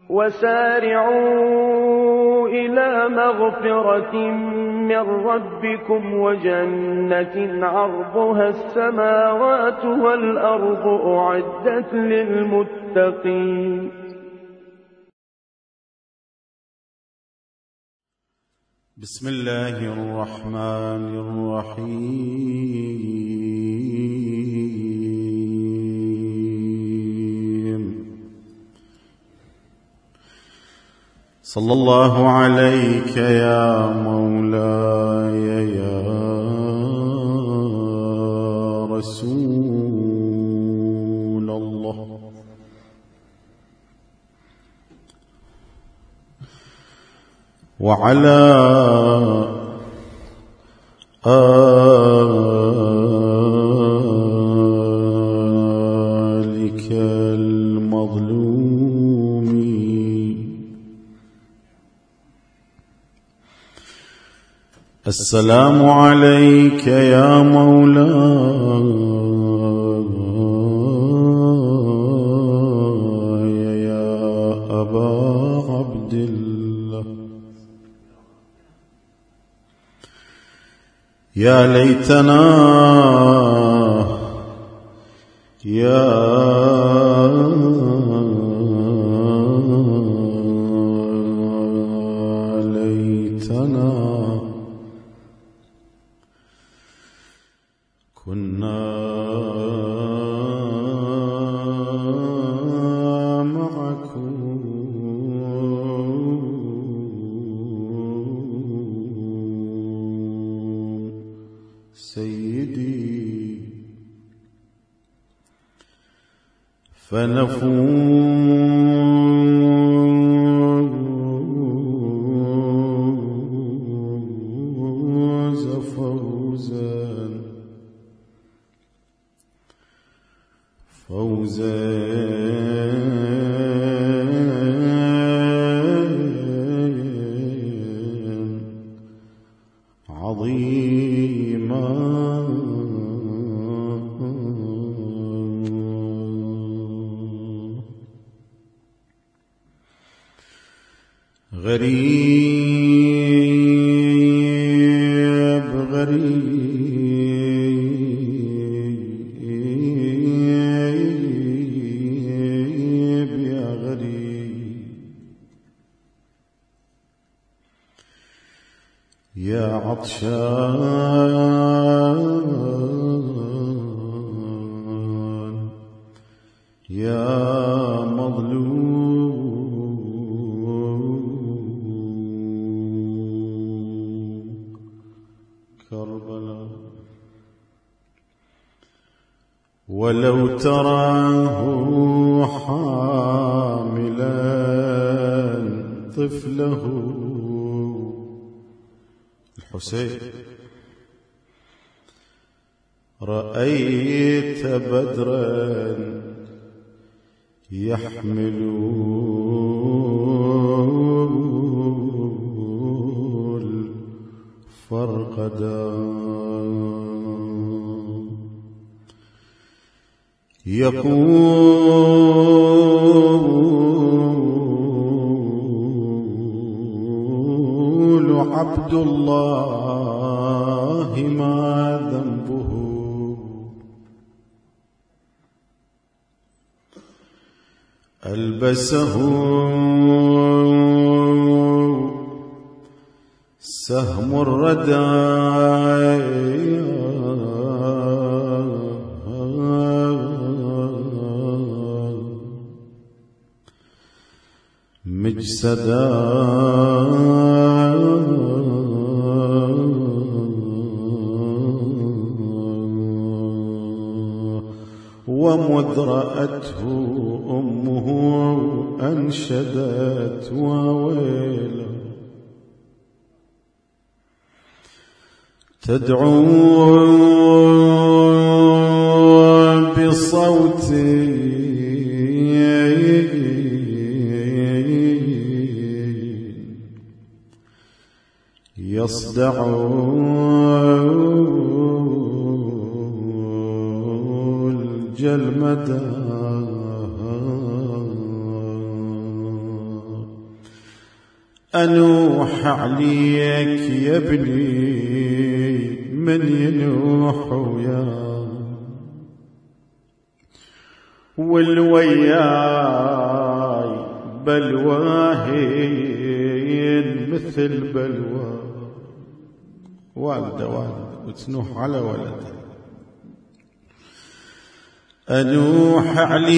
وسارعوا إلى مغفرة من ربكم وجنة عرضها السماوات والأرض أعدت للمتقين. بسم الله الرحمن الرحيم. صلى الله عليك يا مولاي يا رسول الله. وعلى آلك المظلومين. السلام عليك يا مولاي يا أبا عبد الله. يا ليتنا يا ليتنا كنا معكم سيدي فنفوز فوزا عظيما. غريب غريب يا غريب يا عطشان يا مظلوم كربلاء. ولو تراه حاملا طفله الحسين رأيت بدرا يحمل الفرقدا يقول عبد الله ما ذنبه ألبسه سهم الردى مجسدا ومذ رأته أمه أنشدت وويلا تدعو بصوت يصدع الجلمدا أنوح عليك يا ابني من ينوح وياه، والوياي بلواهين مثل بلواه. والده وتنوح على ولده. أنوح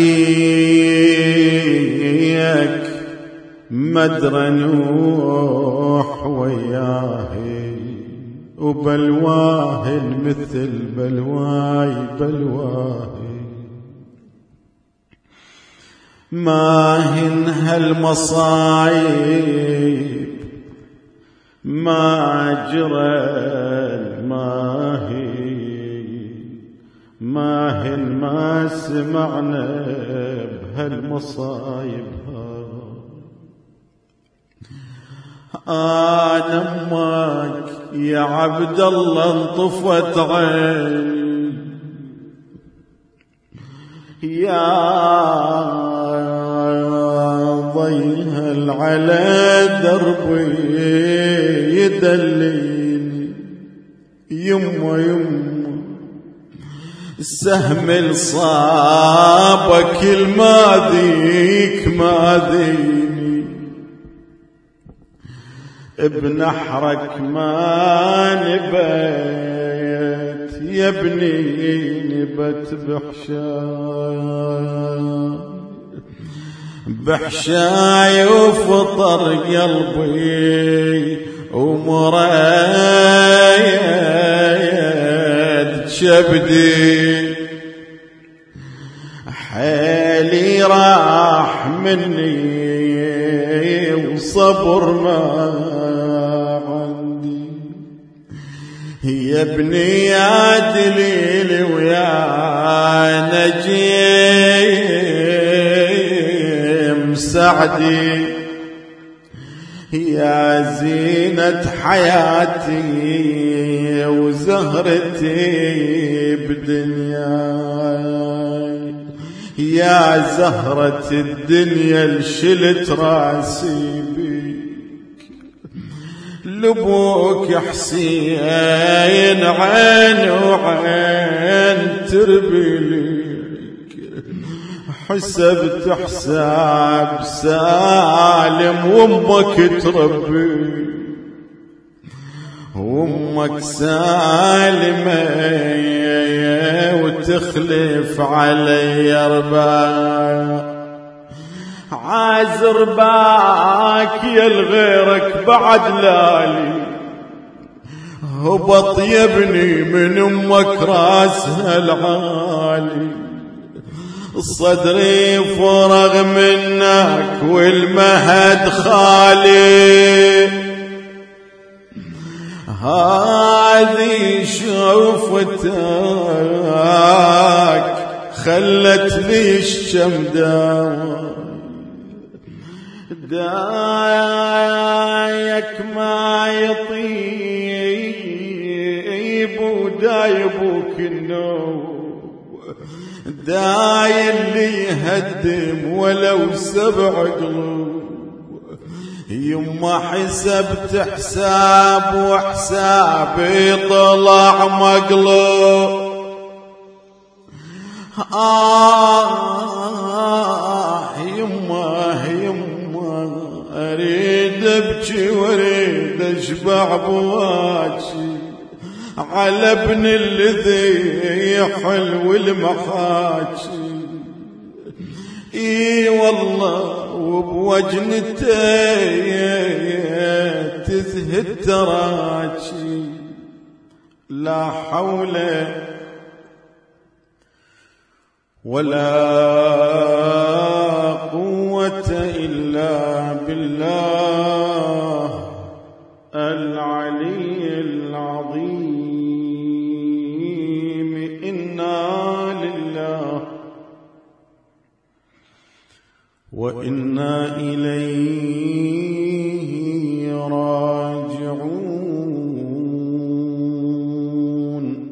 عليك مدرى نوح وياهي، وبلواه مثل بلواي بلواهي. ما هن هالمصايب ما جرى ما هن ما سمعنا بهالمصايب. أنا أمك يا عبد الله انطفت عين، يا ضيهل على دربي يدليني. يما السهم الصابك الماذيك ماذيني، بنحرك ما نبت يا ابني نبت بحشاي وفطر قلبي ومريد شبدي. حالي راح مني وصبر ما عندي، يا ابني يا دليل ويا نجيم سعدي، يا زينة حياتي وزهرتي بدنياي، يا زهرة الدنيا الشلت راسي بيك. لبوك حسين عين وعين تربي ليك، حسبت حساب سالم وامك تربي، وامك سالمة وتخلف علي رباك. عازر باك يا الغيرك بعد لالي، هبط يا ابني من امك راسها العالي. صدري فرغ منك والمهد خالي، هذه شوفتك خلت لي الشمدان. دايك ما يطيب ودايبك النوم، داي اللي يهدم ولو 7 قلوب. يما حسبت حساب وحسابي طلع مقلوب. يما اريد ابكي واريد اشبع بواجي على ابن الذي حلو المحاجي. اي والله وبوجنته تزهد تراجي. لا حول ولا قوة إلا بالله العلي العظيم. إنا لله وإنا إليه راجعون.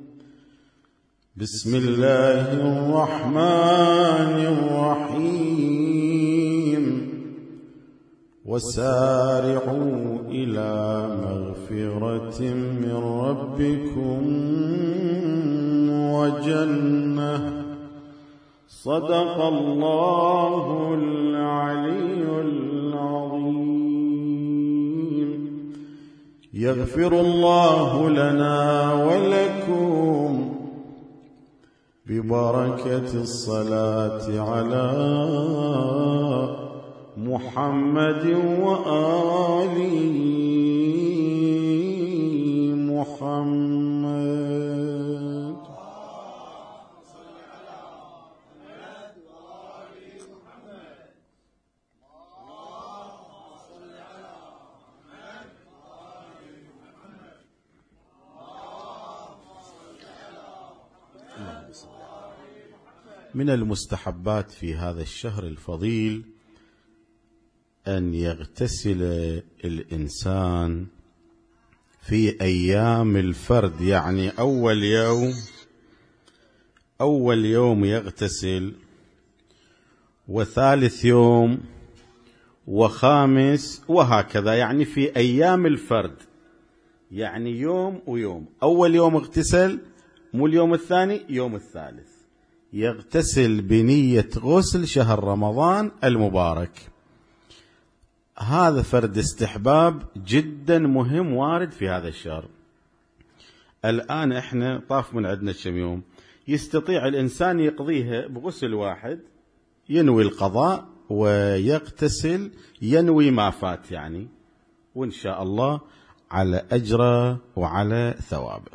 بسم الله الرحمن الرحيم. وسارعوا إلى مغفرة من ربكم وجنة. صدق الله العلي العظيم. يغفر الله لنا ولكم ببركة الصلاة على محمد وآل محمد. من المستحبات في هذا الشهر الفضيل أن يغتسل الإنسان في أيام الفرد، يعني أول يوم يغتسل، وثالث يوم، وخامس، وهكذا، يعني في أيام الفرد، يعني يوم ويوم. أول يوم اغتسل، مو اليوم الثاني، يوم الثالث يغتسل بنية غسل شهر رمضان المبارك. هذا فرد استحباب جدا مهم وارد في هذا الشهر. الآن احنا طاف من عندنا كم يوم، يستطيع الإنسان يقضيها بغسل واحد، ينوي القضاء ويغتسل، ينوي ما فات يعني، وإن شاء الله على أجره وعلى ثوابه.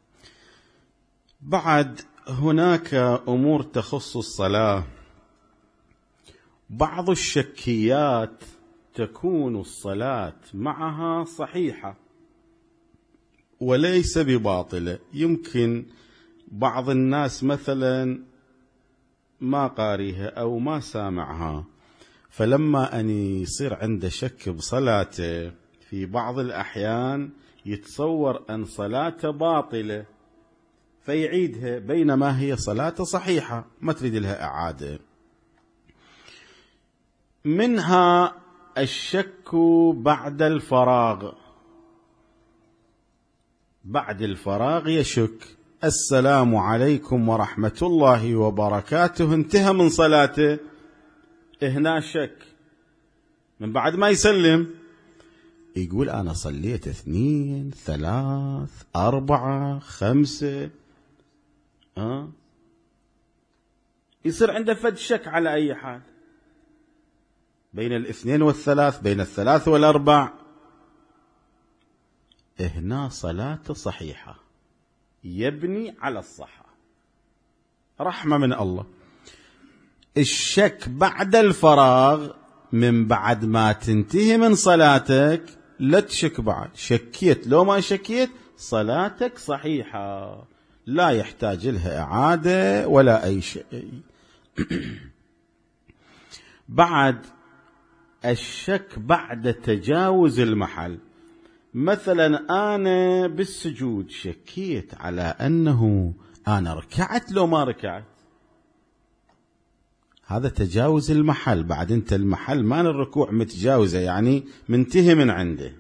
بعد هناك أمور تخص الصلاة. بعض الشكيات تكون الصلاة معها صحيحة وليس بباطلة. يمكن بعض الناس مثلا ما قاريها أو ما سامعها، فلما أن يصير عنده شك بصلاته في بعض الأحيان يتصور أن صلاته باطلة فيعيدها، بينما هي صلاته صحيحة ما تريد لها إعادة. منها الشك بعد الفراغ. بعد الفراغ يشك، السلام عليكم ورحمة الله وبركاته، انتهى من صلاته، هنا شك. من بعد ما يسلم يقول أنا صليت 2 3 4 5، يصير عنده فد شك على أي حال، بين 2 و3، بين 3 و4. هنا صلاته صحيحة، يبني على الصحة، رحمة من الله. الشك بعد الفراغ، من بعد ما تنتهي من صلاتك لا تشك بعد، شكيت لو ما شكيت صلاتك صحيحة، لا يحتاج لها إعادة ولا أي شيء. بعد الشك بعد تجاوز المحل. مثلا أنا بالسجود شكيت على أنه أنا ركعت لو ما ركعت، هذا تجاوز المحل. بعد أنت المحل مان الركوع متجاوزة، يعني منتهي من عنده.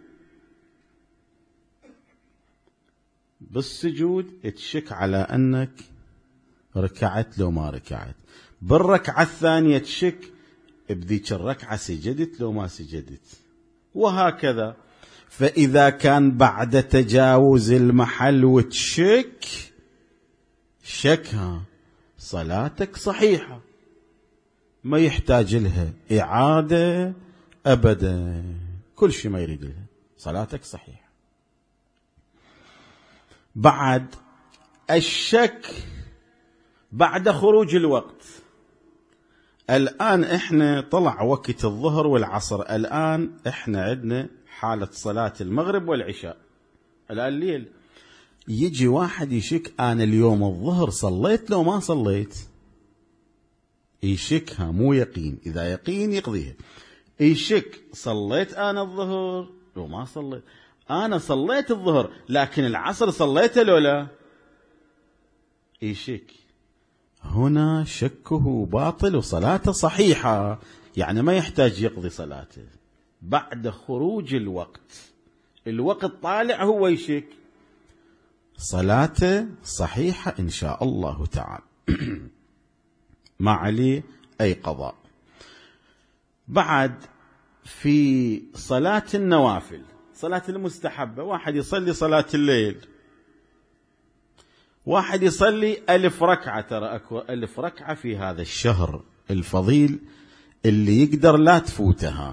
بالسجود تشك على أنك ركعت لو ما ركعت، بالركعة الثانية تشك بذيك الركعة سجدت لو ما سجدت، وهكذا. فإذا كان بعد تجاوز المحل وتشك شكها، صلاتك صحيحة، ما يحتاج لها إعادة أبدا، كل شيء ما يريد لها، صلاتك صحيحة. بعد الشك بعد خروج الوقت. الآن إحنا طلع وقت الظهر والعصر، الآن إحنا عندنا حالة صلاة المغرب والعشاء، الآن الليل. يجي واحد يشك أنا اليوم الظهر صليت لو ما صليت، يشكها مو يقين. إذا يقين يقضيها. يشك صليت أنا الظهر لو ما صليت، أنا صليت الظهر لكن العصر صليته لو لا، يشك. هنا شكه باطل وصلاته صحيحة، يعني ما يحتاج يقضي صلاته، بعد خروج الوقت طالع هو يشك، صلاته صحيحة إن شاء الله تعالى ما عليه أي قضاء. بعد في صلاة النوافل، صلاة المستحبة، واحد يصلي صلاة الليل، واحد يصلي 1000 ركعة، ترى أكو 1000 ركعة في هذا الشهر الفضيل اللي يقدر لا تفوتها،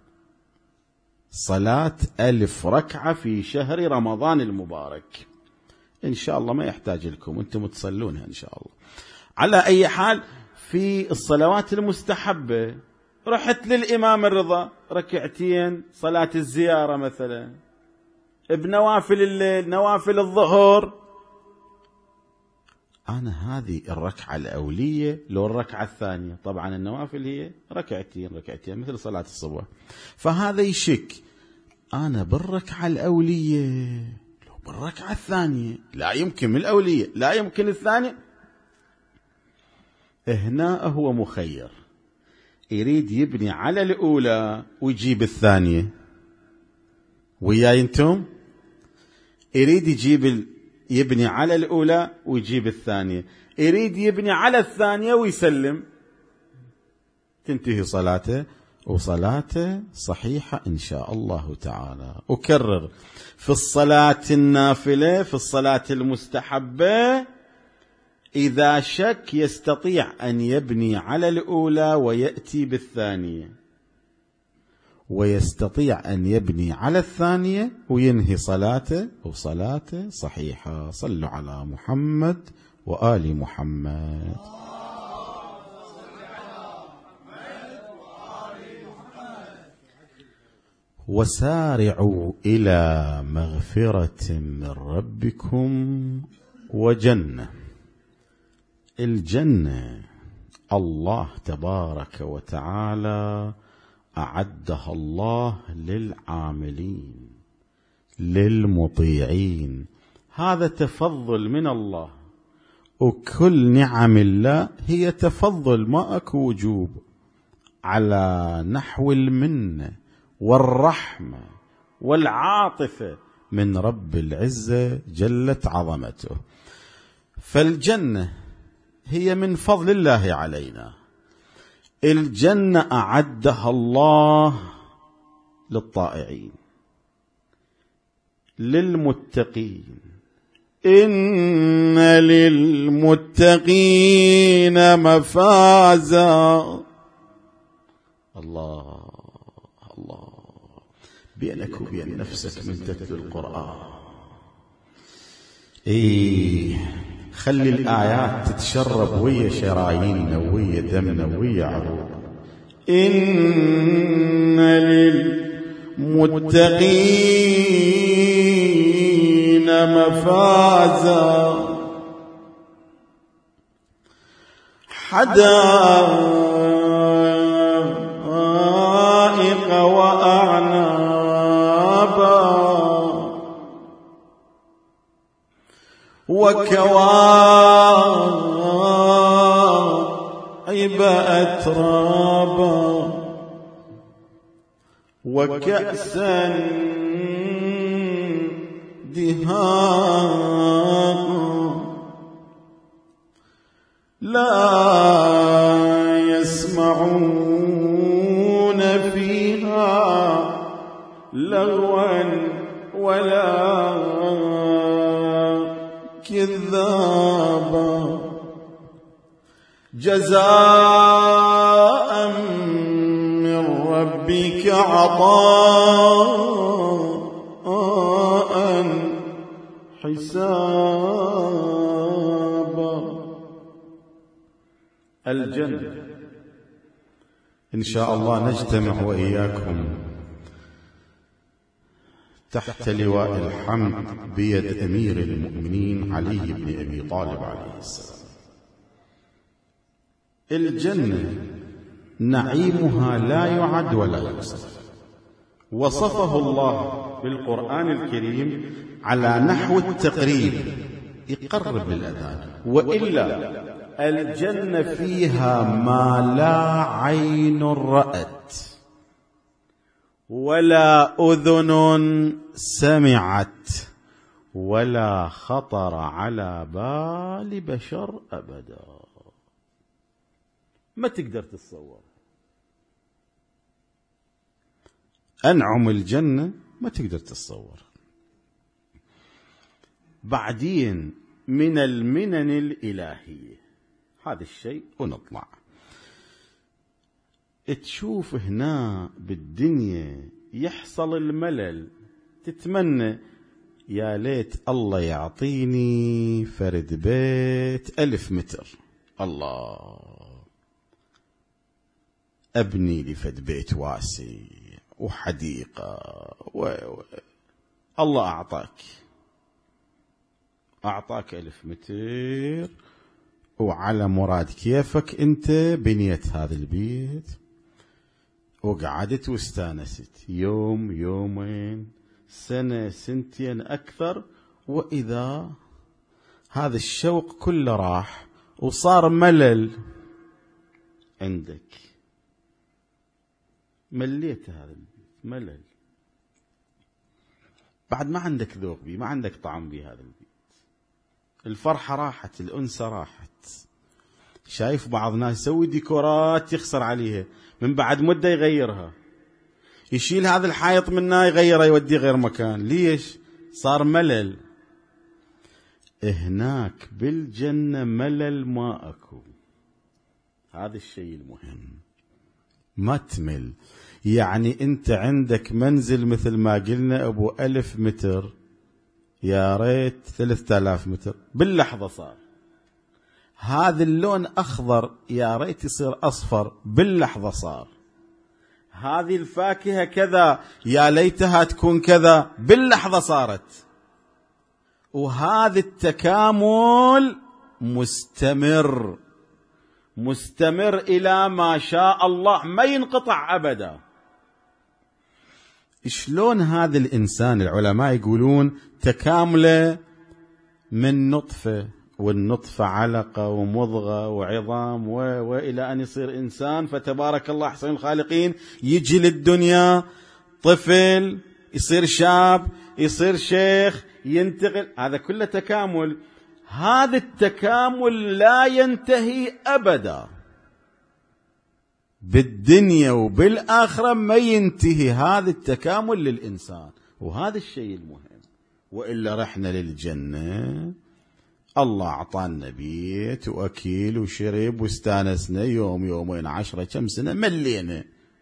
صلاة 1000 ركعة في شهر رمضان المبارك، إن شاء الله ما يحتاج لكم أنتم تصلونها إن شاء الله. على أي حال في الصلوات المستحبة رحت للإمام الرضا ركعتين صلاة الزيارة مثلا، بنوافل الليل، نوافل الظهر، أنا هذه الركعة الأولية لو الركعة الثانية، طبعا النوافل هي ركعتين مثل صلاة الصبح، فهذا يشك أنا بالركعة الأولية لو بالركعة الثانية، لا يمكن من الأولية لا يمكن الثانية. هنا هو مخير، يريد يبني على الأولى ويجيب الثانية، وياي انتم، يريد يبني على الأولى ويجيب الثانية، يريد يبني على الثانية ويسلم، تنتهي صلاته وصلاته صحيحة إن شاء الله تعالى. أكرر، في الصلاة النافلة، في الصلاة المستحبة، إذا شك يستطيع أن يبني على الأولى ويأتي بالثانية، ويستطيع أن يبني على الثانية وينهي صلاته وصلاته صحيحة. صلوا على محمد وآل محمد. وسارعوا إلى مغفرة من ربكم وجنة. الجنة الله تبارك وتعالى أعدها الله للعاملين للمطيعين، هذا تفضل من الله، وكل نعم الله هي تفضل، ما أكو وجوب، على نحو المنة والرحمة والعاطفة من رب العزة جلت عظمته. فالجنة هي من فضل الله علينا، الجنة أعدها الله للطائعين للمتقين، إن للمتقين مفازا. الله الله، بينك وبين نفسك من تتلو القرآن، خلي الآيات تتشرب ويا شراييننا ويا دمنا ويا عروقنا. إن للمتقين مفازا، حدائق وأعنابا وكواعب أترابا وكأسا دهاقا لا يسمعون فيها لغوا ولا كذابا، جزاء من ربك عطاء حسابا. الجنة إن شاء الله نجتمع وإياكم تحت لواء الحمد بيد أمير المؤمنين علي بن أبي طالب عليه السلام. الجنة نعيمها لا يعد ولا يوصف، وصفه الله في القرآن الكريم على نحو التقريب، يقرب للأذان، وإلا الجنة فيها ما لا عين رأت ولا أذن سمعت ولا خطر على بال بشر أبدا. ما تقدر تتصور أنعم الجنة، ما تقدر تتصور. بعدين من المنن الإلهية هذا الشيء، ونطلع تشوف هنا بالدنيا يحصل الملل، تتمنى يا ليت الله يعطيني فرد بيت 1000 متر، الله أبني لي فد بيت واسع وحديقة الله أعطاك 1000 متر وعلى مراد كيفك أنت بنيت هذا البيت وقعدت واستانست يوم يومين سنة سنتين أكثر، وإذا هذا الشوق كله راح وصار ملل عندك، مليت هذا البيت ملل، بعد ما عندك ذوق بي، ما عندك طعم بهذا البيت، الفرحة راحت، الأنسة راحت. شايف بعض ناس يسوي ديكورات يخسر عليها، من بعد مدة يغيرها، يشيل هذا الحائط منها يغيره يوديه غير مكان، ليش؟ صار ملل. هناك بالجنة ملل ما أكو، هذا الشيء المهم، ما تمل. يعني أنت عندك منزل مثل ما قلنا أبو 1000 متر، يا ريت 3000 متر باللحظة صار. هذا اللون أخضر يا ريت يصير أصفر باللحظة صار. هذه الفاكهة كذا يا ليتها تكون كذا باللحظة صارت. وهذا التكامل مستمر إلى ما شاء الله، ما ينقطع أبدا. شلون هذا الإنسان؟ العلماء يقولون تكامله من نطفة، والنطفة علقة ومضغة وعظام وإلى أن يصير إنسان، فتبارك الله أحسن الخالقين. يجي للدنيا طفل، يصير شاب، يصير شيخ، ينتقل، هذا كله تكامل. هذا التكامل لا ينتهي أبدا، بالدنيا وبالآخرة ما ينتهي هذا التكامل للإنسان، وهذا الشيء المهم. وإلا رحنا للجنة، الله أعطانا بيت وأكيل وشرب واستانسنا يوم يومين 10 كم سنة، ملينا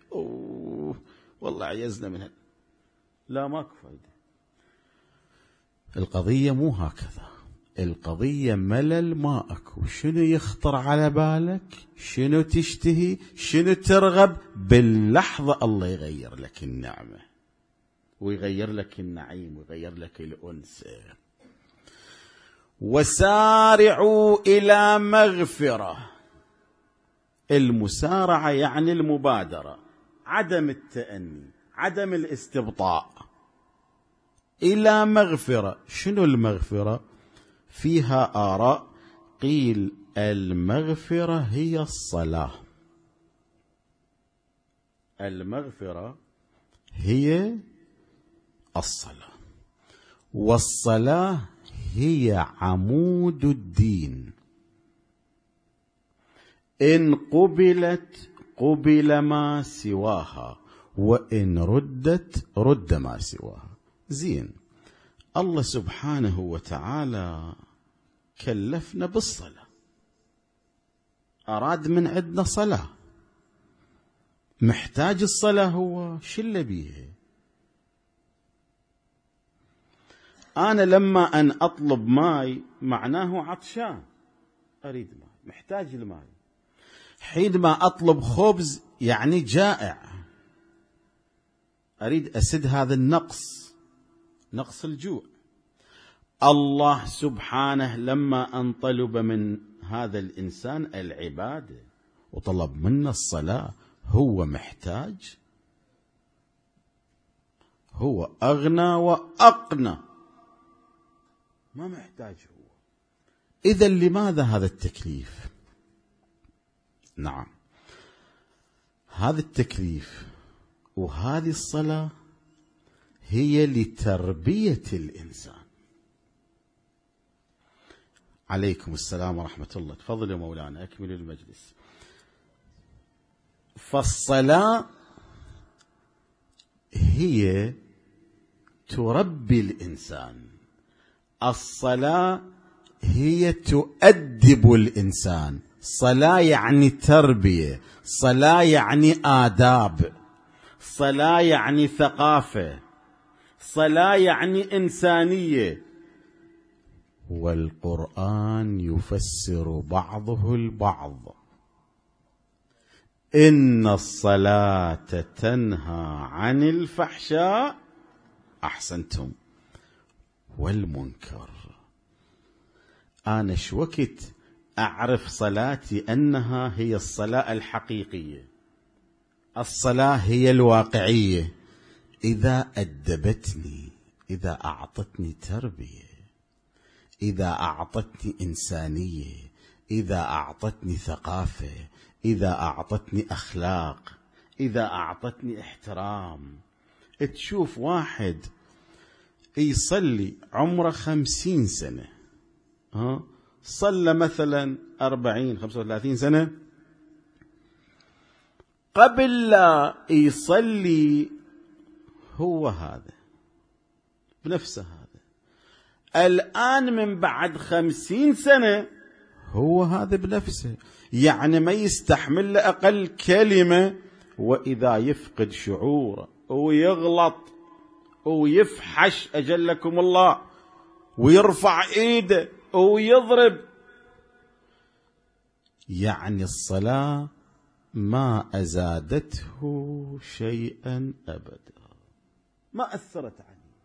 والله عيزنا منها. لا ماكو فايدة. القضية مو هكذا، القضية ملل ما أكو. شنو يخطر على بالك؟ شنو تشتهي؟ شنو ترغب؟ باللحظة الله يغير لك النعمة ويغير لك النعيم ويغير لك الأنس. وسارعوا إلى مغفرة. المسارعة يعني المبادرة، عدم التأني، عدم الاستبطاء. إلى مغفرة. شنو المغفرة؟ فيها آراء، قيل المغفرة هي الصلاة، المغفرة هي الصلاة، والصلاة هي عمود الدين. إن قبلت قبل ما سواها، وإن ردت رد ما سواها. زين، الله سبحانه وتعالى كلفنا بالصلاة، أراد من عندنا صلاة، محتاج الصلاة هو، شل بيها. أنا لما أن أطلب ماي معناه عطشان، أريد ماي، محتاج الماي. حينما أطلب خبز يعني جائع، أريد أسد هذا النقص، نقص الجوع. الله سبحانه لما أن طلب من هذا الإنسان العبادة وطلب منا الصلاة، هو محتاج؟ هو أغنى وأقنى، ما محتاج هو. إذا لماذا هذا التكليف؟ نعم، هذا التكليف وهذه الصلاة هي لتربية الإنسان. عليكم السلام ورحمة الله. تفضل يا مولانا أكمل المجلس. فالصلاة هي تربي الإنسان، الصلاة هي تؤدب الإنسان. صلاة يعني تربية، صلاة يعني آداب، صلاة يعني ثقافة، صلاة يعني إنسانية. والقرآن يفسر بعضه البعض. إن الصلاة تنهى عن الفحشاء، أحسنتم، والمنكر. أنا شوكت أعرف صلاتي أنها هي الصلاة الحقيقية، الصلاة هي الواقعية، إذا أدبتني، إذا أعطتني تربية، إذا أعطتني إنسانية، إذا أعطتني ثقافة، إذا أعطتني أخلاق، إذا أعطتني احترام. تشوف واحد يصلي عمره 50 سنة، صلى مثلا 40 35 سنة، قبل لا يصلي هو هذا بنفسه هذا، الآن من بعد 50 سنة هو هذا بنفسه، يعني ما يستحمل أقل كلمة، وإذا يفقد شعوره ويغلط ويفحش أجلكم الله ويرفع إيده ويضرب، يعني الصلاة ما أزادته شيئا أبدا، ما أثرت عليه.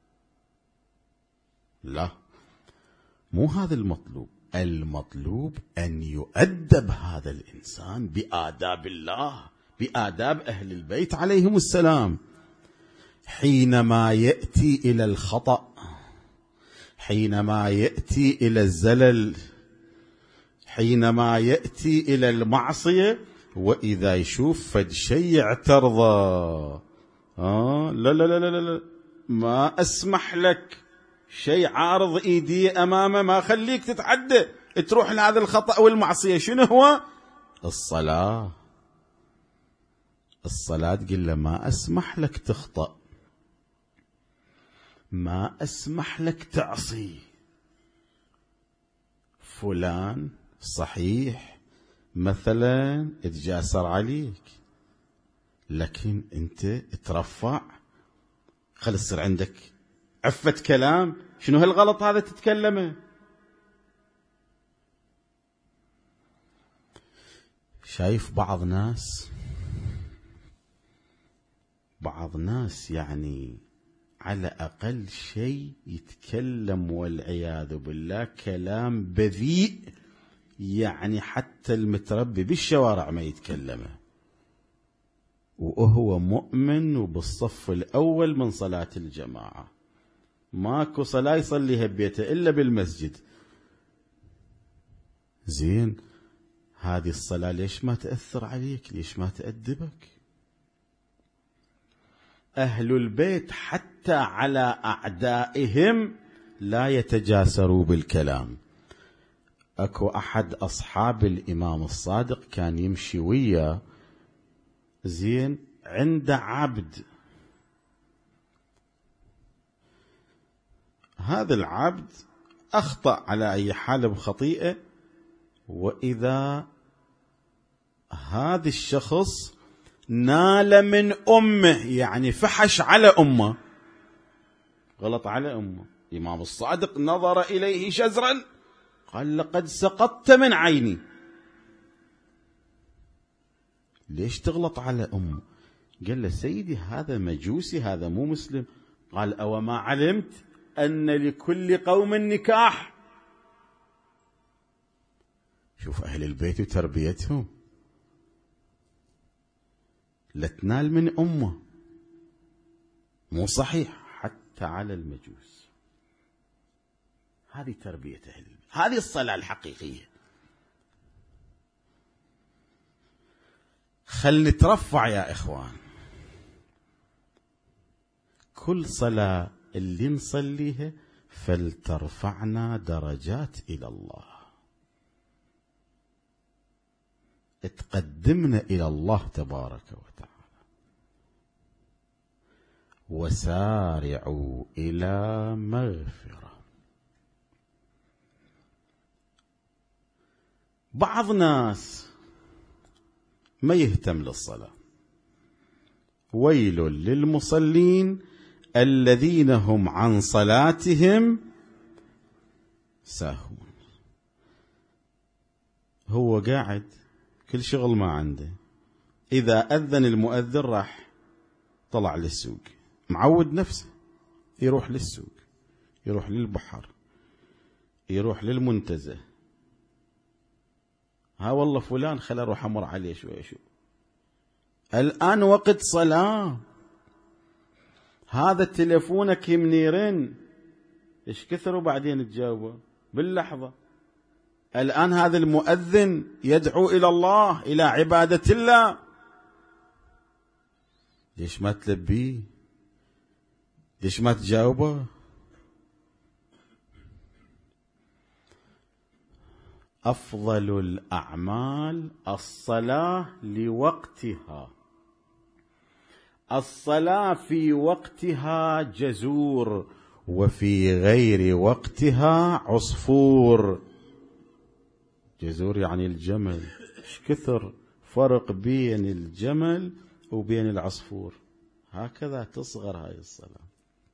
لا، مو هذا المطلوب. المطلوب أن يؤدب هذا الإنسان بآداب الله، بآداب أهل البيت عليهم السلام. حينما يأتي إلى الخطأ، حينما يأتي إلى الزلل، حينما يأتي إلى المعصية، وإذا يشوف فد شيء يعترضه، لا لا لا لا لا، ما أسمح لك شيء عارض إيدي أمامه، ما خليك تتعدى تروح لهذا الخطأ والمعصية. شنو هو؟ الصلاة. الصلاة تقول له ما أسمح لك تخطأ، ما أسمح لك تعصي فلان، صحيح مثلا اتجاسر عليك، لكن انت ترفع، خلص يصير عندك عفة كلام. شنو هالغلط هذا تتكلمه؟ شايف بعض ناس يعني على أقل شيء يتكلم والعياذ بالله كلام بذيء، يعني حتى المتربي بالشوارع ما يتكلمه، وهو مؤمن وبالصف الأول من صلاة الجماعة، ماكو صلاة يصليها ببيته إلا بالمسجد. زين، هذه الصلاة ليش ما تأثر عليك؟ ليش ما تأدبك؟ أهل البيت حتى على أعدائهم لا يتجاسروا بالكلام. أكو أحد أصحاب الإمام الصادق كان يمشي وياه، زين، عنده عبد، هذا العبد أخطأ على أي حال بخطيئة، وإذا هذا الشخص نال من أمه، يعني فحش على أمه، غلط على أمه. الإمام الصادق نظر إليه شزرا قال لقد سقطت من عيني. ليش تغلط على أمه؟ قال له سيدي هذا مجوسي، هذا مو مسلم. قال أو ما علمت أن لكل قوم نكاح. شوف أهل البيت وتربيتهم، لا تنال من أمه، مو صحيح حتى على المجوس. هذه تربية أهل البيت، هذه الصلاة الحقيقية. خل نترفع يا إخوان، كل صلاة اللي نصليها فلترفعنا درجات إلى الله، تقدمنا إلى الله تبارك وتعالى. وسارعوا إلى مغفرة. بعض ناس ما يهتم للصلاة. ويل للمصلين الذين هم عن صلاتهم ساهون. هو قاعد كل شغل ما عنده، إذا أذن المؤذن راح طلع للسوق، معود نفسه يروح للسوق، يروح للبحر، يروح للمنتزه. ها والله فلان خل اروح امر عليه شوي شو، الآن وقت صلاة، هذا تليفونك يمنيرن ايش كثر وبعدين تجاوبه باللحظة. الآن هذا المؤذن يدعو إلى الله، إلى عبادة الله، ليش ما تلبيه؟ ليش ما تجاوبه؟ أفضل الأعمال الصلاة لوقتها. الصلاة في وقتها جزور، وفي غير وقتها عصفور. جزور يعني الجمل، ايش كثر فرق بين الجمل وبين العصفور. هكذا تصغر هاي الصلاة.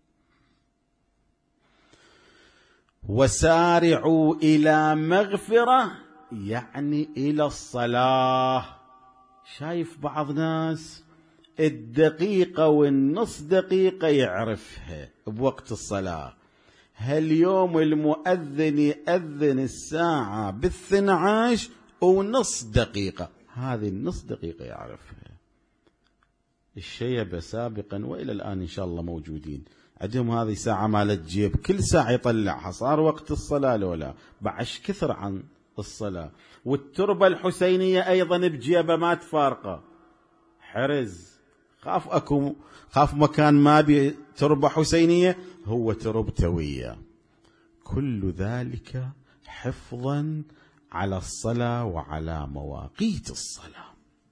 وسارعوا إلى مغفرة يعني إلى الصلاة. شايف بعض ناس الدقيقة والنص دقيقة يعرفها بوقت الصلاة. هاليوم المؤذن يأذن الساعة 12 ونص دقيقة، هذه النص دقيقة يعرفها. الشيبة سابقا وإلى الآن إن شاء الله موجودين عندهم هذه ساعة مالت جيب، كل ساعة يطلعها. صار وقت الصلاة لولا بعش كثر عن الصلاة. والتربة الحسينية أيضا بجيبه ما تفارقه، حرز. خاف مكان ما بي تربة حسينية، هو تربتوية. كل ذلك حفظا على الصلاة وعلى مواقيت الصلاة.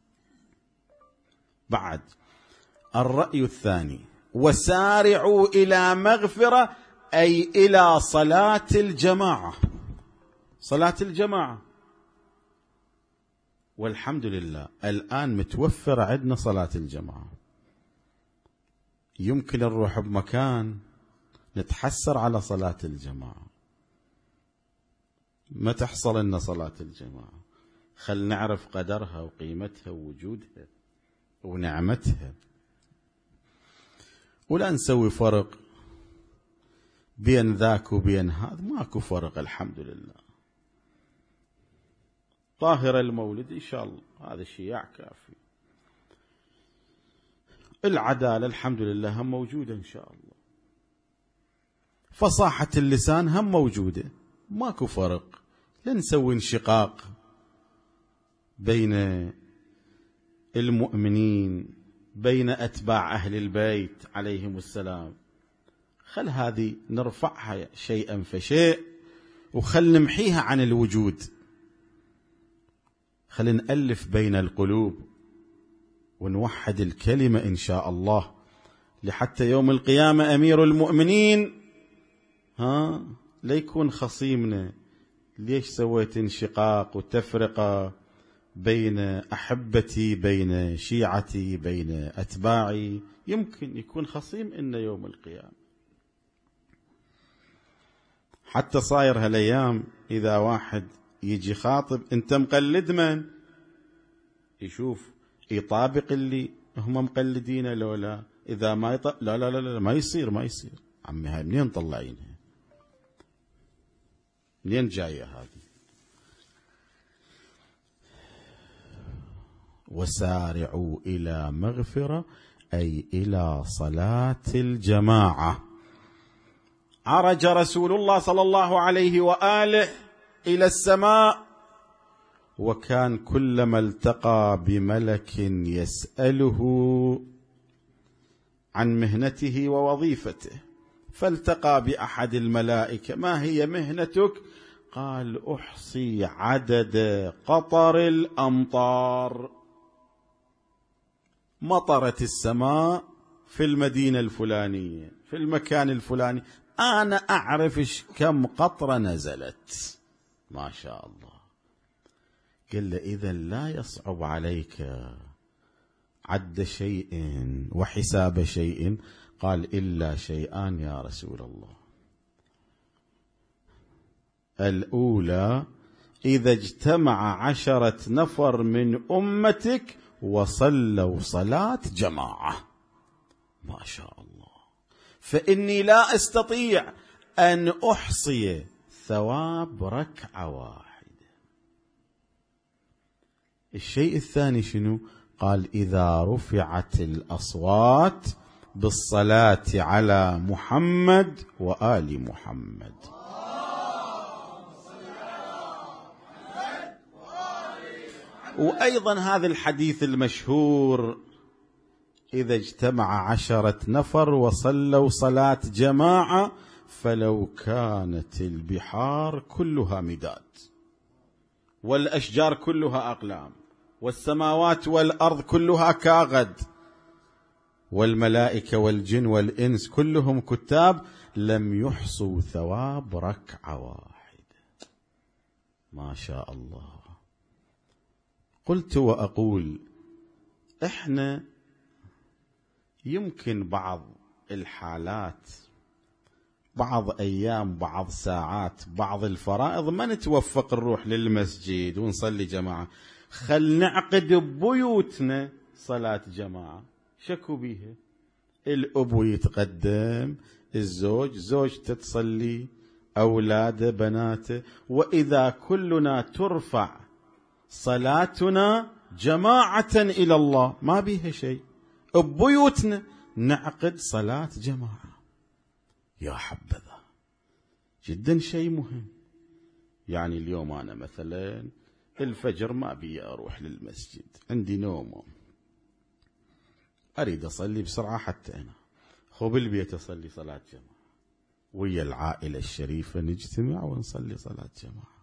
بعد الرأي الثاني، وسارعوا إلى مغفرة أي إلى صلاة الجماعة. صلاة الجماعة، والحمد لله الآن متوفر عندنا صلاة الجماعة. يمكن نروح بمكان نتحسر على صلاة الجماعة، ما تحصل لنا صلاة الجماعة. خل نعرف قدرها وقيمتها ووجودها ونعمتها، ولا نسوي فرق بين ذاك وبين هذا. ماكو فرق الحمد لله. طاهر المولد إن شاء الله هذا الشيء كافي. العدالة الحمد لله هم موجودة إن شاء الله. فصاحة اللسان هم موجودة، ماكو فرق. لا نسوي انشقاق بين المؤمنين، بين أتباع أهل البيت عليهم السلام. خل هذه نرفعها شيئا فشيء، وخل نمحيها عن الوجود. خل نألف بين القلوب ونوحد الكلمة إن شاء الله، لحتى يوم القيامة أمير المؤمنين لا يكون خصيمنا. ليش سويت انشقاق وتفرقة بين أحبتي، بين شيعتي، بين أتباعي؟ يمكن يكون خصيم إن يوم القيامة. حتى صاير هالأيام إذا واحد يجي خاطب، أنت مقلد من؟ يشوف يطابق اللي هم مقلدين لو لا. إذا ما لا لا لا لا ما يصير، ما يصير. عمي هاي منين طلعينها؟ منين جاية هذه؟ وسارعوا إلى مغفرة أي إلى صلاة الجماعة. عرج رسول الله صلى الله عليه وآله إلى السماء، وكان كلما التقى بملك يسأله عن مهنته ووظيفته، فالتقى بأحد الملائكة: ما هي مهنتك؟ قال: أحصي عدد قطر الأمطار. مطرت السماء في المدينة الفلانية في المكان الفلاني، أنا أعرف كم قطرة نزلت. ما شاء الله. قال له: إذا لا يصعب عليك عد شيء وحساب شيء. قال: إلا شيئان يا رسول الله. الأولى: إذا اجتمع 10 نفر من أمتك وصلوا صلاة جماعة. ما شاء الله. فإني لا أستطيع أن أحصي ثواب ركعة واحدة. الشيء الثاني شنو؟ قال: إذا رفعت الأصوات بالصلاة على محمد وآل محمد. وأيضا هذا الحديث المشهور: إذا اجتمع 10 نفر وصلوا صلاة جماعة فلو كانت البحار كلها مداد والأشجار كلها أقلام والسماوات والأرض كلها كاغد والملائكة والجن والإنس كلهم كتاب، لم يحصوا ثواب ركعة واحدة. ما شاء الله. قلت وأقول: إحنا يمكن بعض الحالات، بعض أيام، بعض ساعات، بعض الفرائض ما نتوفق نروح للمسجد ونصلي جماعة. خل نعقد ببيوتنا صلاة جماعة. شكو بيها؟ الأب يتقدم، الزوج زوجته تصلي، أولاده بناته، وإذا كلنا ترفع صلاتنا جماعة إلى الله ما بيها شيء. ببيوتنا نعقد صلاة جماعة. يا حبذا، جدا شيء مهم. يعني اليوم أنا مثلا الفجر ما بي أروح للمسجد، عندي نوم، أريد أصلي بسرعة حتى أنا بالبيت أصلي صلاة جماعة ويا العائلة الشريفة، نجتمع ونصلي صلاة جماعة.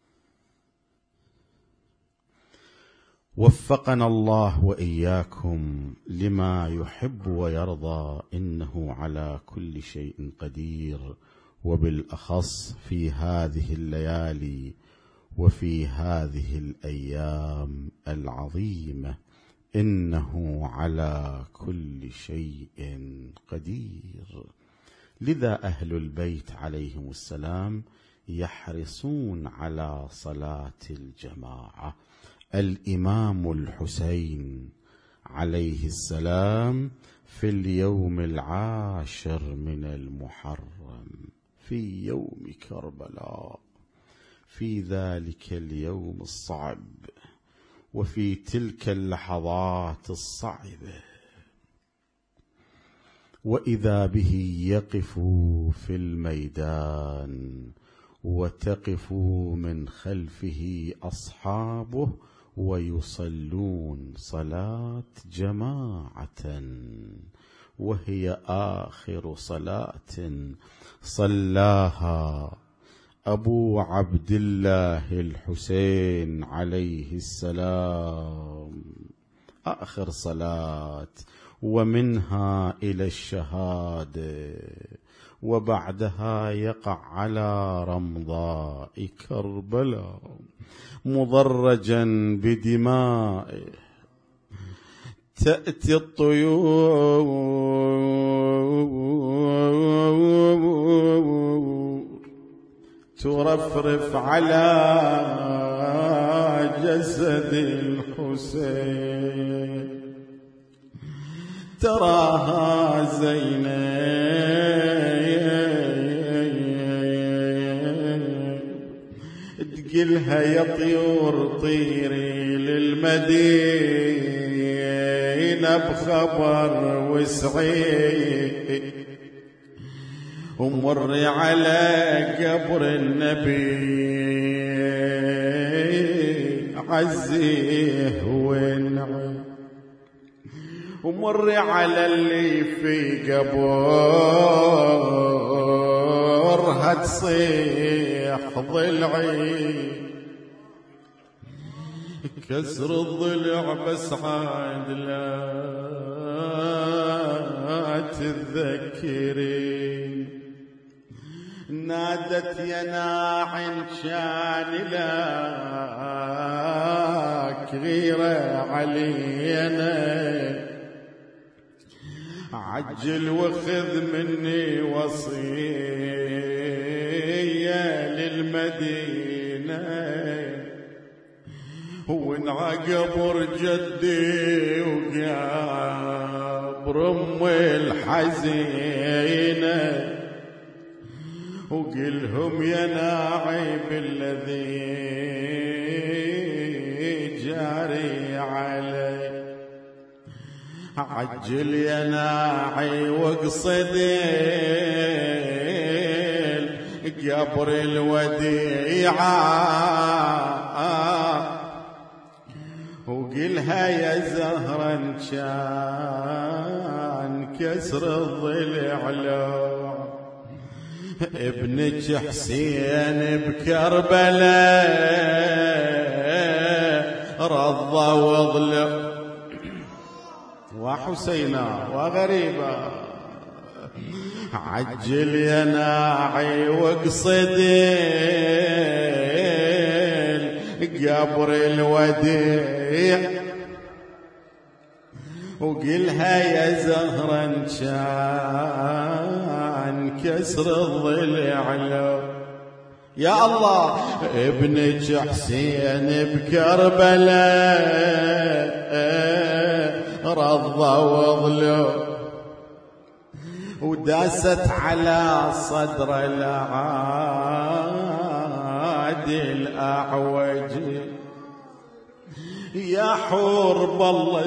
وفقنا الله وإياكم لما يحب ويرضى، إنه على كل شيء قدير، وبالأخص في هذه الليالي وفي هذه الأيام العظيمة، إنه على كل شيء قدير. لذا أهل البيت عليهم السلام يحرصون على صلاة الجماعة. الإمام الحسين عليه السلام في اليوم 10 من المحرم، في يوم كربلاء، في ذلك اليوم الصعب وفي تلك اللحظات الصعبة، وإذا به يقف في الميدان وتقف من خلفه أصحابه ويصلون صلاة جماعة، وهي آخر صلاة صلاها أبو عبد الله الحسين عليه السلام، آخر صلاة، ومنها إلى الشهادة، وبعدها يقع على رمضاء كربلاء مضرجا بدمائه. تأتي الطيور ترفرف على جسد الحسين، تراها زينب تقلها: يا طيور طيري للمدينة بخبر وسعي، ومري على قبر النبي عزيه وانعي، ومر على اللي في قبرها تصيح ضلعي، كسر الضلع بس عاد لا تذكرين. نادت يا ناعم كان لك غيرة علينا، عجل وخذ مني وصية للمدينة، وانعقبر جدي وقبر امي الحزينة، وقلهم يا ناعي بالذي جاري علي، عجل يا ناعي واقصد قبر الوديعة، وقلها يا زهرا كان كسر الضلع لو ابنك حسين بكربلاء رضى وظلم، وحسينا وغريبة. عجل يا ناعي واقصد قبر الوديع، وقلها يا زهرا كان كسر الضلع لو يا الله ابنك حسين بكربلاء رضى وظلم، وداست على صدر العادل أعوج، يا حور بالله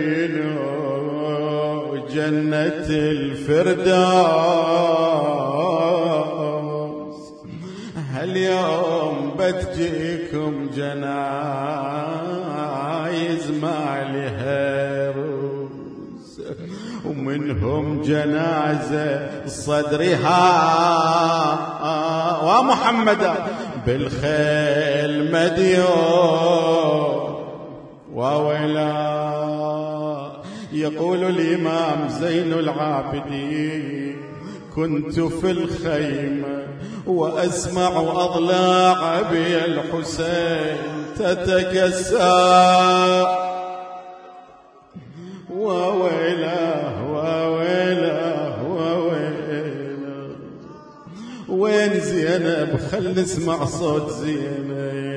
زينو جنة الفردوس، هاليوم بتجيكم جنايز ما لها روس، ومنهم جنازة صدرها ومحمدا بالخيل مديون، وويلا يقول الإمام زين العابدين كنت في الخيمة وأسمع أضلاع أبي الحسين تتكسى، وويلاه وويلاه وويلاه، وين زينب خل نسمع صوت زينب،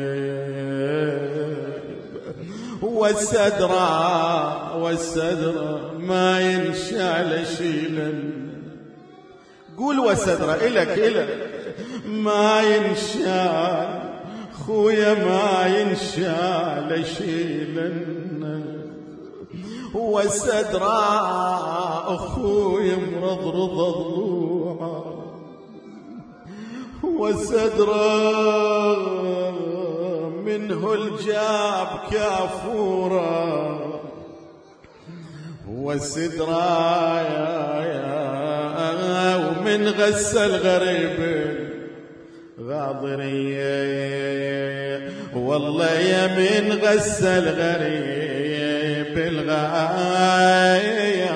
والسدرة ما ينشال شيلا، قول والسدرة إلك ما ينشال خويا ما ينشال شيلا، والسدرة أخويا مرضرض ضلوعه، والسدرة منه الجاب كافورة، والسدرة ومن غسل غريب غاضرية، والله يا من غسل غريب الغاية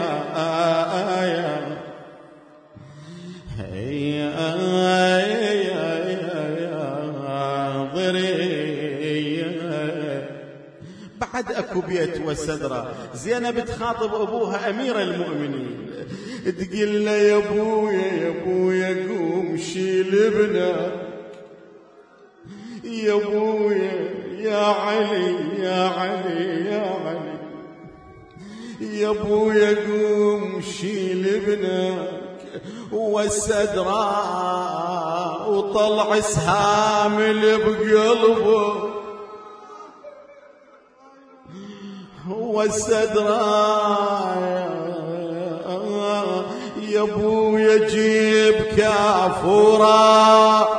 بعد اكو بيت والسدرة. زينب تخاطب ابوها امير المؤمنين تقول له يا ابويا قوم شيل ابنك، يا ابويا يا علي يا ابويا قوم شيل ابنك، والسدرة وطلع سهام اللي بقلبه، والسدرة يا ابويا جيب كافورة،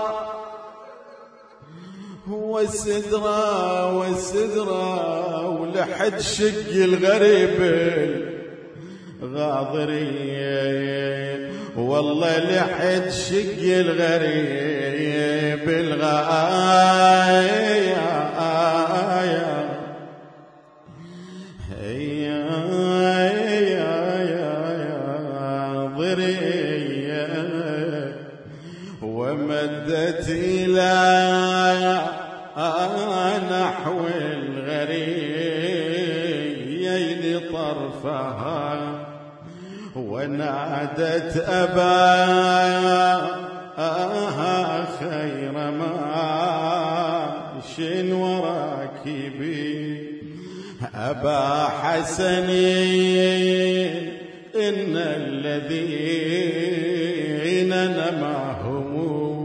والسدرة ولحد شق الغريب غاضرين والله لحد شق الغريب الغاية ومدت إلى نحو الغريب طرفها ونادت أباها خير ماش وراكبي أبا حسن إن الذين نماهم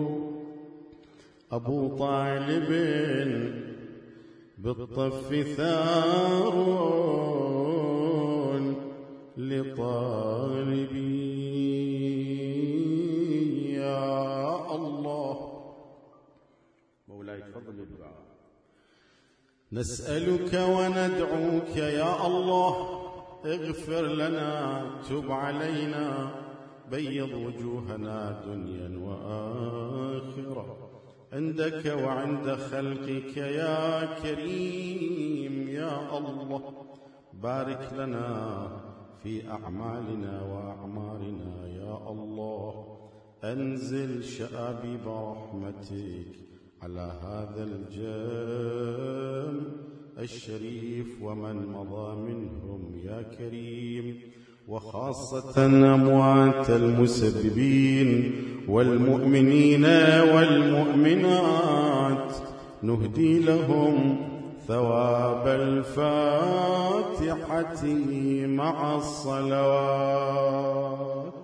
أبو طالب بالطف ثار لطالبي يا الله. مولاي تفضل الدعاء. نسألك وندعوك يا الله اغفر لنا تب علينا بيض وجوهنا دنيا وآخرة عندك وعند خلقك يا كريم يا الله. بارك لنا في أعمالنا وأعمارنا يا الله. أنزل شآبيب رحمتك على هذا الجام الشريف ومن مضى منهم يا كريم، وخاصة أموات المسببين والمؤمنين والمؤمنات نهدي لهم ثواب الفاتحة مع الصلوات.